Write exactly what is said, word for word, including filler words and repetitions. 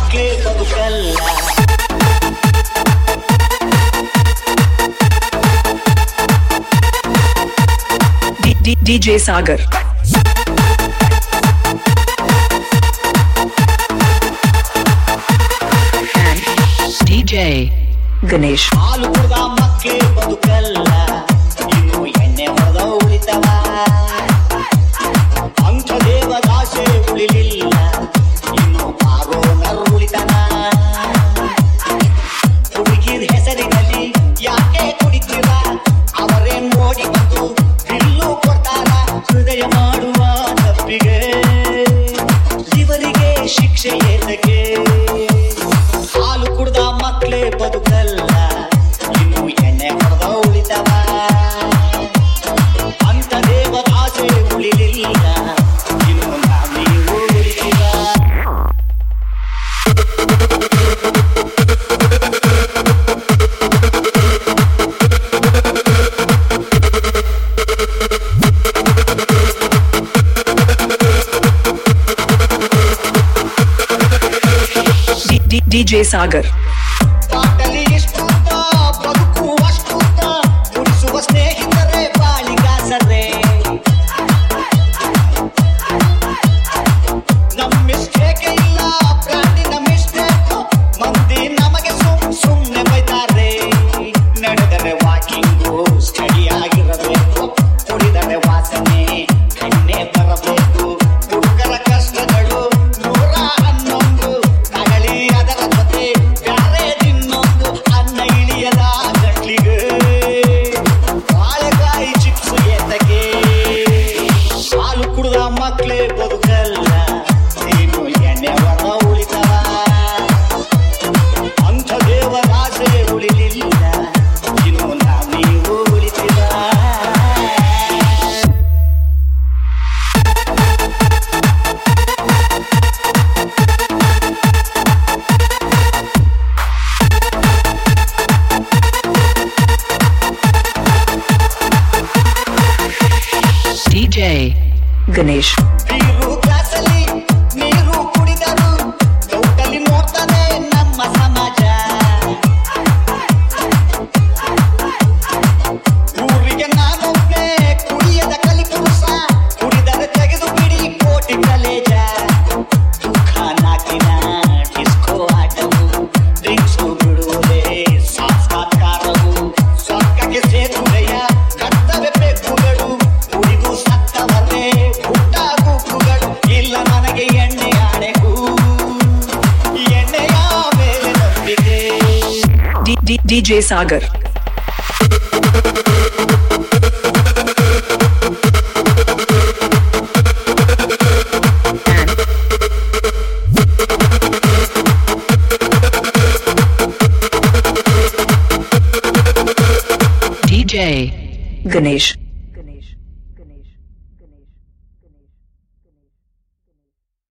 ಮಕ್ಕಳೇ ಬದುಕಲ್ಲ. D J Sagar. And D J Ganesh. ಹಾಲು ಕುಡ್ದ ಮಕ್ಕಳೇ ಬದುಕಲ್ಲ, ಇನ್ನು ಎಣ್ಣೆ ಹೊಡೆದ ಉಳಿತವ. ಅಂಥ ದೇವದಾಸೆ ಉಳಿಲಿಲ್ಲ, ಇನ್ನು ಪಾರೋನರ್ ಉಳಿತನ. ಹುಡುಗಿದ ಹೆಸರಿನಲ್ಲಿ ಯಾಕೆ ಕುಡಿತೀರ, ಅವರೇ ನೋಡಿ ಬಂದು ಬಿಲ್ಲು ಕೊಡ್ತಾರ. ಹೃದಯ ಮಾಡುವ ತಪ್ಪಿಗೆ ಇವರಿಗೆ ಶಿಕ್ಷೆ ಏತಕ್ಕೆ. ಹಾಲು ಕುಡ್ದ ಮಕ್ಕಳೇ ಬದುಕಲ್ಲ, ಇನ್ನು ಎಣ್ಣೆ ಹೊಡೆದ ಉಳಿತವ. ಅಂತ ದೇವದಾಸೆ ಉಳಿಲಿಲ್ಲ, ಇನ್ನು ನಾವೀವು ಉಳಿತೀವ. D J Sagar. ಪಾಟಲಿ ಇಷ್ಟುತ್ತ ಬದುಕುವಷ್ಟುತ್ತ, ಉಳಿಸುವ ಸ್ನೇಹಿತರೇ ಬಾಳಿಗಾಸರೇ. ನಮ್ಮ ಮಿಸ್ಟೇಕೆ ಇಲ್ಲ, ಪ್ರಾಣಿನ ಮಿಸ್ಟೇಕು. ಮಂದಿ ನಮಗೆ ಸುಮ್ ಸುಮ್ನೆ ಬೈತಾರೆ. ನಡೆದರೆ ವಾಕಿಂಗು ಸ್ಟಡಿ ಆಗಿರಬೇಕು, ಕುಡಿದರೆ ವಾಸನೆ ಎಣ್ಣೆ ಬರಬೇಕು. ಹುಡುಗರ ಕಷ್ಟಗಳು ನೂರ ಹನ್ನೊಂದು, ತಗಳಿ ಅದರ ಜೊತೆ ಬ್ಯಾರೆ ತಿನ್ನೊಂದು. ಅನ್ನ ಇಳಿಯದ ಗಟ್ಲಿಗೆ ಬಾಳೆಕಾಯಿ ಚಿಪ್ಸ್ ಏತಕ್ಕೆ. ಹಾಲು ಕುಡ್ದ ಮಕ್ಕಳೇ ಬದುಕಲ್ಲ, ನೀನು ಎಣ್ಣೆ ಹೊಡೆದ ಉಳಿತವ. ಅಂಥ ದೇವದಾಸೆ ಉಳಿಲಿಲ್ಲ, ಇನ್ನು ನಾವೀವು ಉಳಿತೀವ. D J Ganesh. ಬೀರು ಗ್ಲಾಸಲ್ಲಿ ನೀರು ಕುಡಿದರು ಡೌಟಲ್ಲಿ ನೋಡ್ತಾನೆ ನಮ್ಮ ಸಮಾಜ. ಊರಿಗೆ ನಾನೊಬ್ಬನೇ ಕುಡಿಯದ ಕಲಿಪುರುಷ, ಕುಡಿದರೆ ತೆಗೆದು ಬಿಡಿ ಕೋಟಿ ಕಲೇಜ. ದುಃಖ ನಾಕಿನ ಡಿಸ್ಕೋ ಆಟವು, ಡ್ರಿಂಕ್ಸು ಬಿಡುವುದೇ ಸಾಕ್ಷಾತ್ಕಾರವು. ಸ್ವರ್ಗಕ್ಕೆ ಸೇತುವೆಯ ಕರ್ತವ್ಯ ಬೆಕ್ಕುಗಳು, ಕುಡಿದು ಸತ್ತವರೇ ಹುಟ್ಟ ಗುಕ್ಕುಗಳು. ಇಲ್ಲ ನನಗೆ ಎಣ್ಣೆ ಆಣೆಗೂ, ಎಣ್ಣೆಯ ಮೇಲೆ ನಂಬಿಕೆ. D D D J Sagar. And D J Ganesh.